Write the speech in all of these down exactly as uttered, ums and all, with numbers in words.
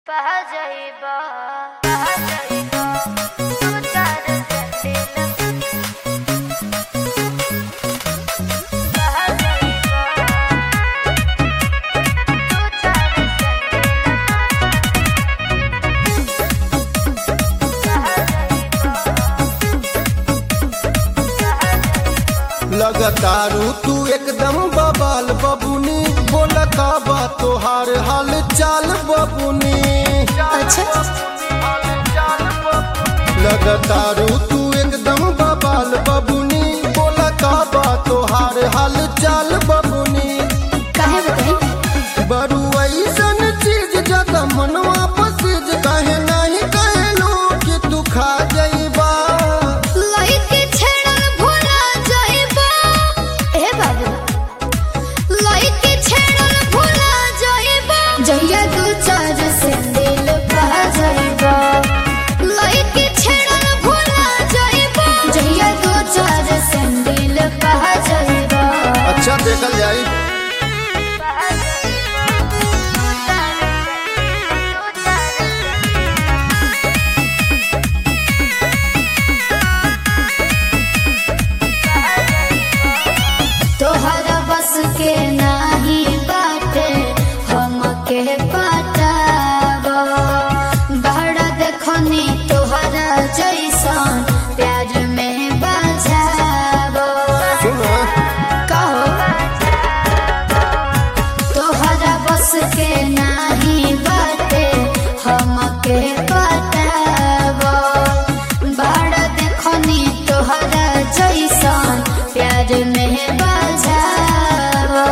Pahajaiba, pahajaiba, tu cara sendiri. Pahajaiba, tu cara sendiri. लगातारू तू एकदम बबाल बबुनी बोला का बा तोहार हाल चाल बबुनी। अच्छा लगातारू तू एकदम बबाल बबुनी बोला का बा तोहार हाल चाल बबुनी। काहे बताई बरू ऐसन चीज ज्यादा मनवा पसीज काहे नहीं कहलू कि तू खा जाइबा। लइके छेड़ल भुला जाइबा ए बाबू लइके छेड़ल भुला जाइबा जहिया दू चार सैंडल पा जाइबा। लइके छेड़ल भुला जाइबा जहिया दू चार सैंडल पा जाइबा। अच्छा देखल जाई। तोहरा बस के नाही बाटे हमके पटावा। बड़ा देखनी तोहरा जैसन प्यार में बजावा। सुना कहो तोहरा बस के नाही बाटे हमके पटावा। बड़ा देखनी तोहरा जैसन प्यार में बजावा।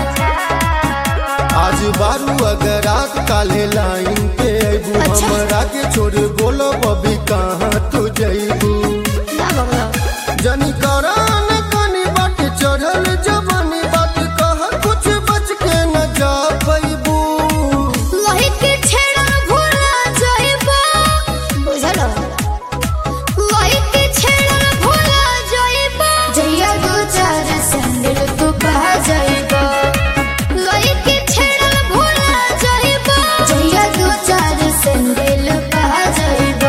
आज बारू अगर रात काले लाइन पे अबू अच्छा। हमरा के छोड़ बोलो बबी कहाँ तू जइबू। ना बाबा जनी करान कनी बात चढ़ल जवानी बात कह कुछ बच के न जा पैबू। लइके छेड़ल भुला जाइबा बुझल। लइके छेड़ल भुला जाइबा जहिया दू चार सैंडल तू पा जाइबा। लइके छेड़ल भुला जाइबा जहिया दू चार सैंडल पा जाइबा।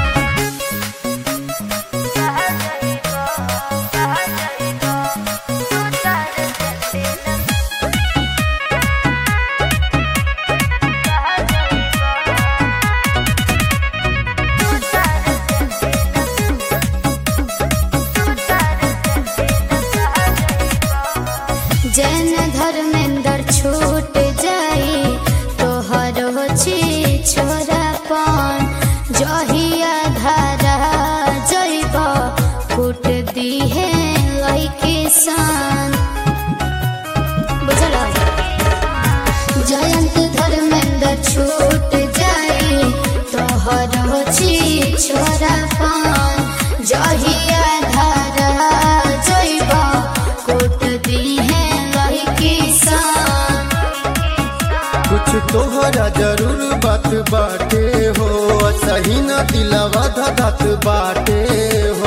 जैन धर्मेंद्र छूट जाई तोहरो छी छोरापन जहिया धारा जइब फूट दी है लइके सन बुझल। जयंत धर्मेंद्र छूट जाई तोहरो छी छोरापन जहिया धारा जइब फूट दी है लइके सन। कुछ तोहरा जरूर बात बाटे हो सही न दिलवा धधत बाटे हो।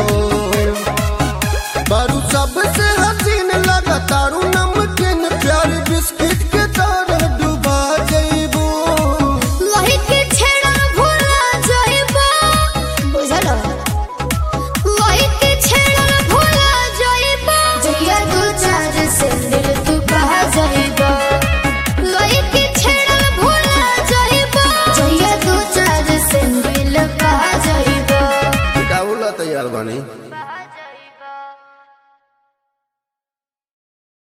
बारू सबसे हसीन लगा तारू नमकीन प्यार बिस्किट के तरह डुबा जइबू। लइके छेड़ल भुला जाइबा बुझल। लइके छेड़ल भुला जाइबा जहिया दू चार सैंडल तू पा जाइबा। लइके छेड़ल भुला जाइबा जहिया दू चार सैंडल पा जाइबा। डाउला तैयार बानी।